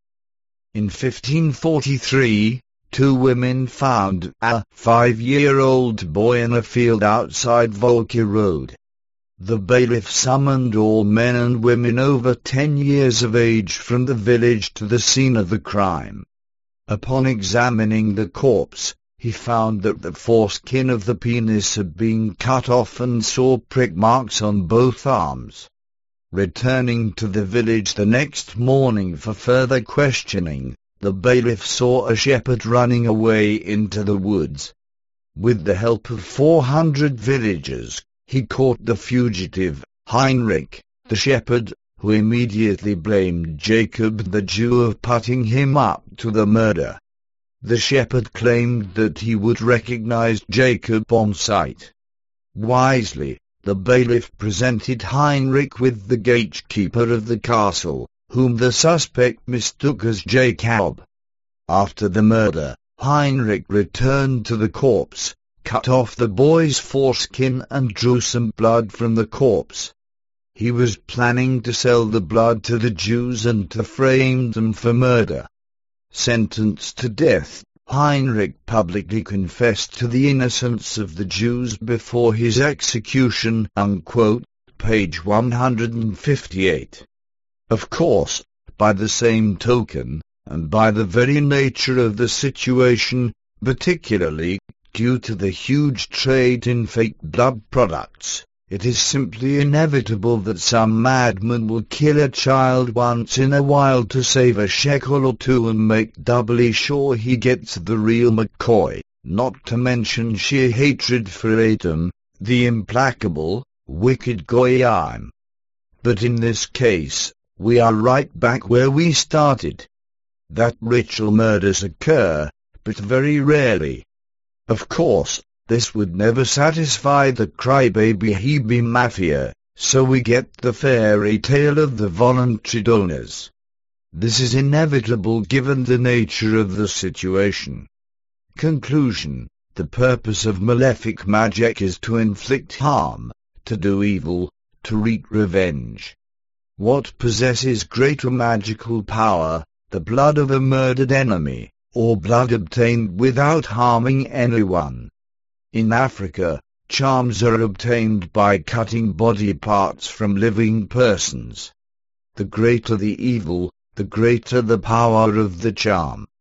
In fifteen forty-three, two women found a five-year-old boy in a field outside Volker Road. The bailiff summoned all men and women over ten years of age from the village to the scene of the crime. Upon examining the corpse, he found that the foreskin of the penis had been cut off and saw prick marks on both arms. Returning to the village the next morning for further questioning, the bailiff saw a shepherd running away into the woods. With the help of four hundred villagers, he caught the fugitive, Heinrich, the shepherd, who immediately blamed Jacob the Jew of putting him up to the murder. The shepherd claimed that he would recognize Jacob on sight. Wisely, the bailiff presented Heinrich with the gatekeeper of the castle, whom the suspect mistook as Jacob. After the murder, Heinrich returned to the corpse, cut off the boy's foreskin and drew some blood from the corpse. He was planning to sell the blood to the Jews and to frame them for murder. Sentenced to death, Heinrich publicly confessed to the innocence of the Jews before his execution, unquote, page one hundred fifty-eight. Of course, by the same token, and by the very nature of the situation, particularly due to the huge trade in fake blood products, it is simply inevitable that some madman will kill a child once in a while to save a shekel or two and make doubly sure he gets the real McCoy, not to mention sheer hatred for Edom, the implacable, wicked Goyim. But in this case, we are right back where we started. That ritual murders occur, but very rarely. Of course, this would never satisfy the crybaby Hebe mafia, so we get the fairy tale of the voluntary donors. This is inevitable given the nature of the situation. Conclusion: the purpose of malefic magic is to inflict harm, to do evil, to wreak revenge. What possesses greater magical power, the blood of a murdered enemy, or blood obtained without harming anyone? In Africa, charms are obtained by cutting body parts from living persons. The greater the evil, the greater the power of the charm.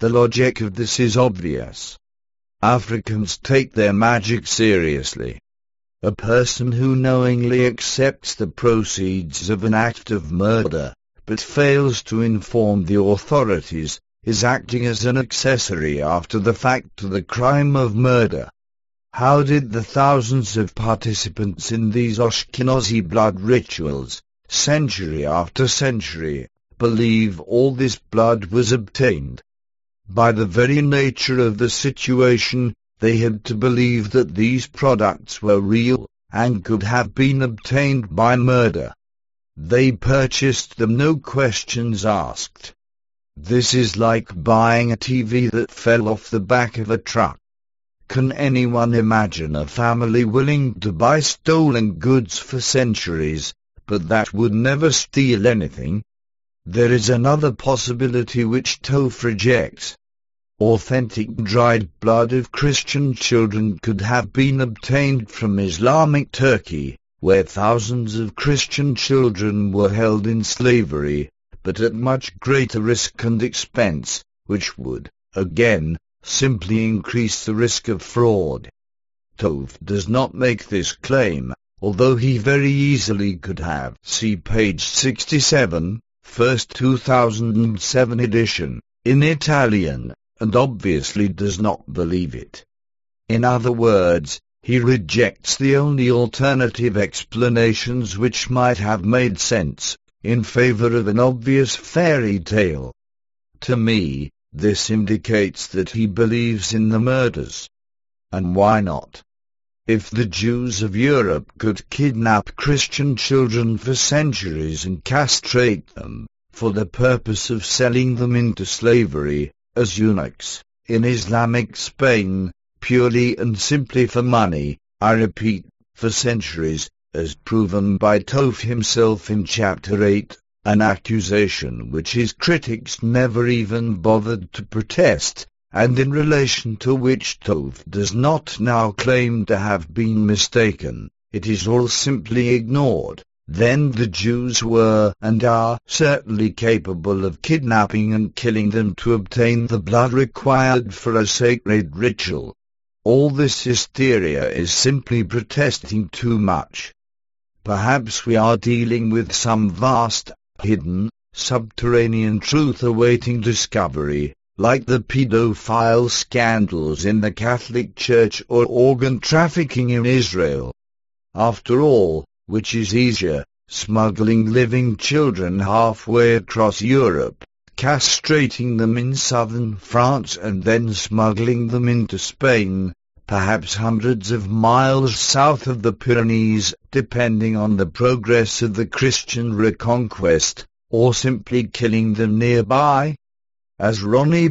The logic of this is obvious. Africans take their magic seriously. A person who knowingly accepts the proceeds of an act of murder, but fails to inform the authorities, is acting as an accessory after the fact to the crime of murder. How did the thousands of participants in these Ashkenazi blood rituals, century after century, believe all this blood was obtained? By the very nature of the situation, they had to believe that these products were real, and could have been obtained by murder. They purchased them, no questions asked. This is like buying a T V that fell off the back of a truck. Can anyone imagine a family willing to buy stolen goods for centuries, but that would never steal anything? There is another possibility which Toph rejects. Authentic dried blood of Christian children could have been obtained from Islamic Turkey, where thousands of Christian children were held in slavery, but at much greater risk and expense, which would, again, simply increase the risk of fraud. Toph does not make this claim, although he very easily could have. See page sixty-seven, first two thousand seven edition, in Italian, and obviously does not believe it. In other words, he rejects the only alternative explanations which might have made sense, in favor of an obvious fairy tale. To me, this indicates that he believes in the murders. And why not? If the Jews of Europe could kidnap Christian children for centuries and castrate them, for the purpose of selling them into slavery, as eunuchs, in Islamic Spain, purely and simply for money, I repeat, for centuries, as proven by Toph himself in chapter eight, an accusation which his critics never even bothered to protest, and in relation to which Toph does not now claim to have been mistaken, it is all simply ignored. Then the Jews were and are certainly capable of kidnapping and killing them to obtain the blood required for a sacred ritual. All this hysteria is simply protesting too much. Perhaps we are dealing with some vast, hidden, subterranean truth awaiting discovery, like the pedophile scandals in the Catholic Church or organ trafficking in Israel. After all, which is easier, smuggling living children halfway across Europe, castrating them in southern France and then smuggling them into Spain, perhaps hundreds of miles south of the Pyrenees, depending on the progress of the Christian reconquest, or simply killing them nearby? As Ronnie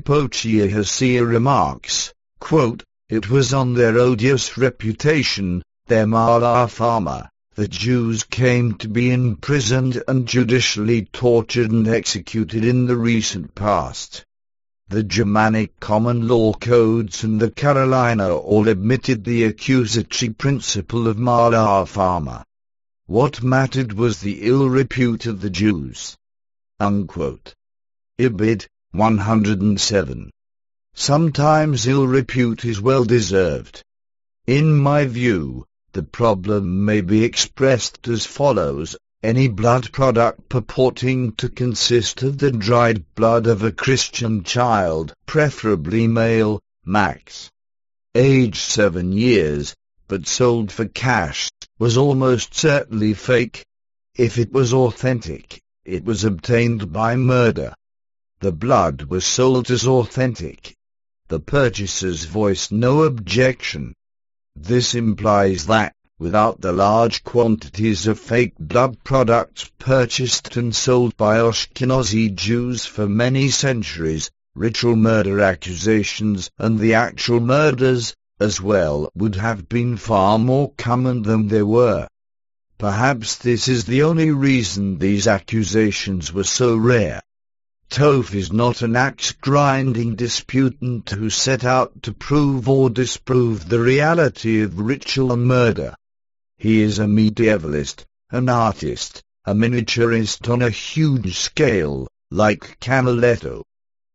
Pochia remarks, quote, "It was on their odious reputation, their malafama, the Jews came to be imprisoned and judicially tortured and executed in the recent past. The Germanic common law codes and the Carolina all admitted the accusatory principle of malafama. What mattered was the ill repute of the Jews." Unquote. Ibid, one hundred seven. Sometimes ill repute is well deserved. In my view, the problem may be expressed as follows: any blood product purporting to consist of the dried blood of a Christian child, preferably male, max. age seven years, but sold for cash, was almost certainly fake. If it was authentic, it was obtained by murder. The blood was sold as authentic. The purchasers voiced no objection. This implies that, without the large quantities of fake blood products purchased and sold by Ashkenazi Jews for many centuries, ritual murder accusations and the actual murders, as well, would have been far more common than they were. Perhaps this is the only reason these accusations were so rare. Toph is not an axe-grinding disputant who set out to prove or disprove the reality of ritual murder. He is a medievalist, an artist, a miniaturist on a huge scale, like Canaletto.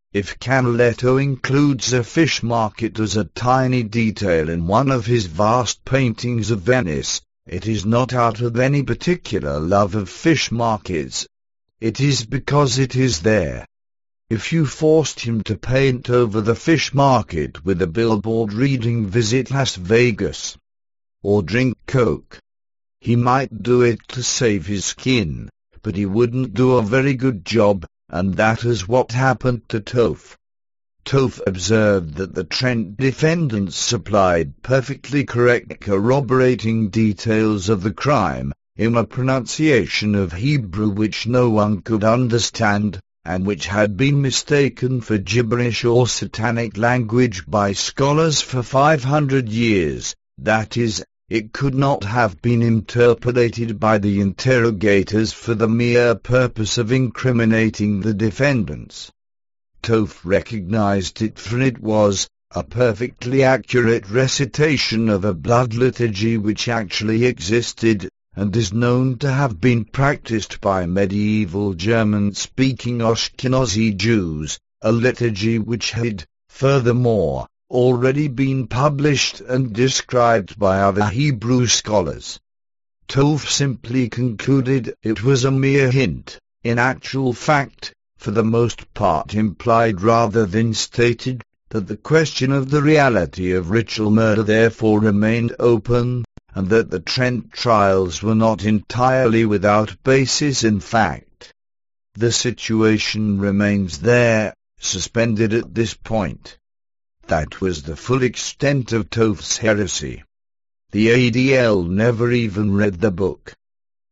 If Canaletto includes a fish market as a tiny detail in one of his vast paintings of Venice, it is not out of any particular love of fish markets. It is because it is there. If you forced him to paint over the fish market with a billboard reading "Visit Las Vegas" or "Drink Coke," he might do it to save his skin, but he wouldn't do a very good job, and that is what happened to Toepf. Toepf observed that the Trent defendants supplied perfectly correct corroborating details of the crime, in a pronunciation of Hebrew which no one could understand, and which had been mistaken for gibberish or satanic language by scholars for five hundred years, that is, it could not have been interpolated by the interrogators for the mere purpose of incriminating the defendants. Toepf recognized it, for it was a perfectly accurate recitation of a blood liturgy which actually existed, and is known to have been practiced by medieval German-speaking Ashkenazi Jews, a liturgy which had, furthermore, already been published and described by other Hebrew scholars. Toepf simply concluded it was a mere hint, in actual fact, for the most part implied rather than stated, that the question of the reality of ritual murder therefore remained open, and that the Trent trials were not entirely without basis in fact. The situation remains there, suspended at this point. That was the full extent of Toepf's heresy. The A D L never even read the book.